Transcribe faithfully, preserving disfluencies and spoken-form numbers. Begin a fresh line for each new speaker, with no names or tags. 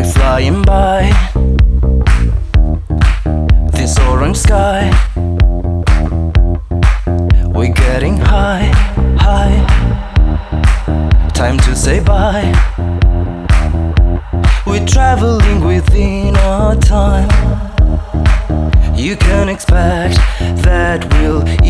flying by this orange sky. We're getting high, high. Time to say bye. We're traveling within our time. You can expect that we'll